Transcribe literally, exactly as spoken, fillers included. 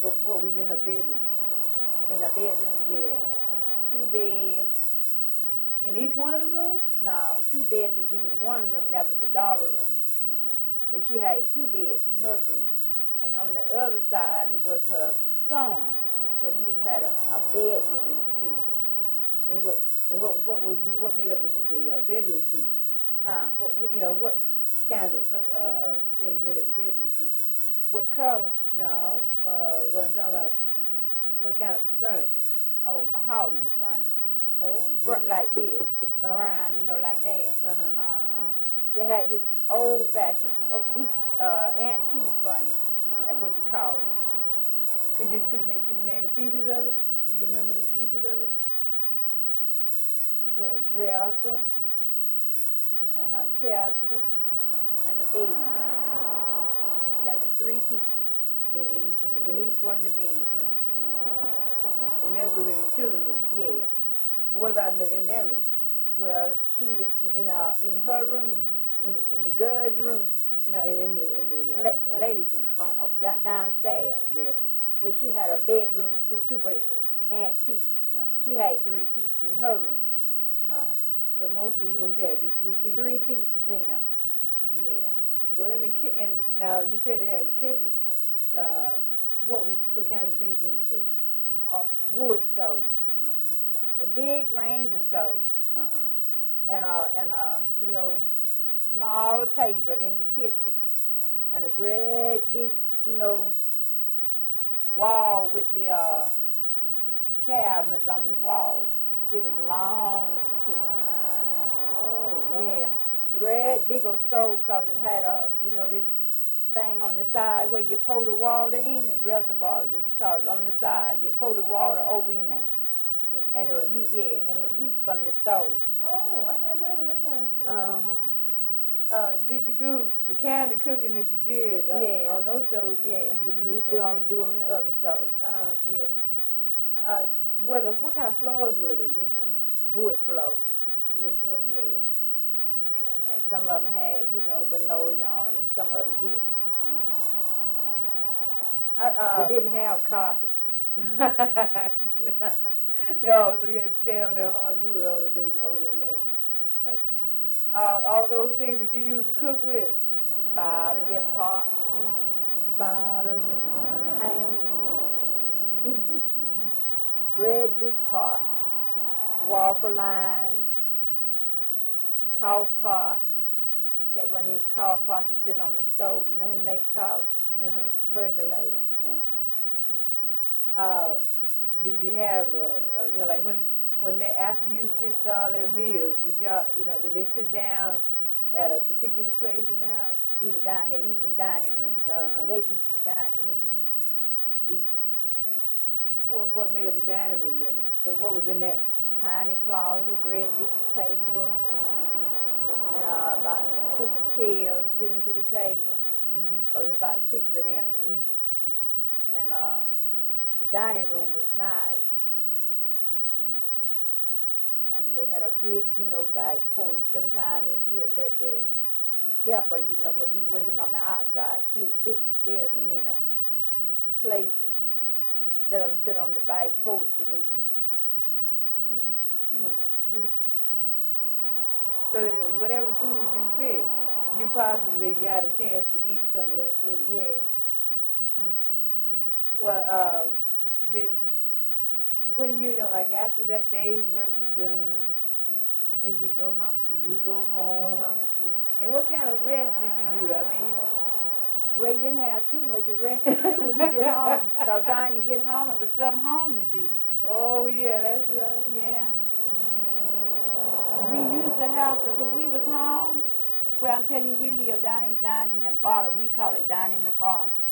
What, what was in her bedroom? In her bedroom? Yeah. Two beds. In each one of the rooms? No, two beds would be in one room. That was the daughter room. Uh-huh. But she had two beds in her room. And on the other side, it was her son, where he had a, a bedroom suite. And what and what what was what made up the, the uh, bedroom suite? Huh? What, what you know what kinds of uh, things made up the bedroom suite? What color? No, uh, what I'm talking about. What kind of furniture? Oh, mahogany furniture. Oh, Br- like this, uh-huh. brown, you know, like that. Uh-huh. Uh-huh. They had this old-fashioned, oh, uh, antique furniture. Uh-huh. That's what you call it. Could you could you, name, could you name the pieces of it? Do you remember the pieces of it? Well, a dresser, and a chester, and a bed. That was three pieces. In, in each one of the In bedrooms? each one of the bedrooms. And that was in the children's room? Yeah. What about in, the, in their room? Well, she, in uh, in her room, in, in the girls' room. No, in, in the, in the uh, La- ladies' room? Uh, uh, downstairs. Yeah. Where she had a bedroom suit too, but it was antique. Uh-huh. She had three pieces in her room. Uh-huh. Uh, So most of the rooms had just three pieces? three pieces in them. Uh-huh. Yeah. Well, in the ki- and now you said it had a kitchen. Now, uh, what was what kinds of things were in the kitchen? A wood stove. Uh-huh. A big Ranger stove. Uh-huh. And a, and a, you know, small table in the kitchen. And a great big, you know, wall with the uh, cabinets on the wall. It was long in the kitchen. Oh, wow. Yeah. Great big old stove because it had a, you know, this thing on the side where you pour the water in it, reservoir, as you call it, on the side. You pour the water over in there. Oh, And it would heat, yeah, and it heat from the stove. oh, I know that. Uh-huh. Uh, did you do the kind of cooking that you did uh, Yeah. on those stoves? Yeah. You could do You it. do on, do on the other stove. Uh, Yeah. uh, what, what kind of floors were they? You remember? Wood floors. Wood floors? Yeah. And some of them had, you know, linoleum on them, and some of them didn't. I, uh, They didn't have carpet. Yo, so you had to stand on that hardwood all day, all day long. Uh, uh, all those things that you used to cook with. Bottles, yeah, pots, and bottles, and pans. Great big pot. Waffle lines. Coffee pot. That one of these coffee pots you sit on the stove, you know, and make coffee. Uh-huh. Percolator. Uh-huh. Mm-hmm. Uh, did you have, uh, uh, you know, like when, when they, after you fixed all their meals, did y'all, you know, did they sit down at a particular place in the house? In the di- they eat in the dining room. Uh-huh. They eat in the dining room. Did, what, what made up the dining room area? What, what was in there? Tiny closet, great big table, and uh, about six chairs sitting to the table. Because mm-hmm. about six of them to eat. Mm-hmm. And uh, the dining room was nice. Mm-hmm. And they had a big, you know, back porch. Sometimes she'd let the helper, you know, would be working on the outside. She'd fix theirs and then a plate and let them sit on the back porch and eat it. Mm-hmm. So whatever food you fixed, you possibly got a chance to eat some of that food. Yeah. Mm. Well, uh, did, when you know, like after that day's work was done, then you go home. You go home. Go home. And what kind of rest did you do? I mean, you know. Well, you didn't have too much rest to do when you get home. So trying to get home, it was something home to do. Oh yeah, that's right. Yeah. We used to have to, when we was home, well, I'm telling you, we lived down in, down in the bottom. We call it down in the farm.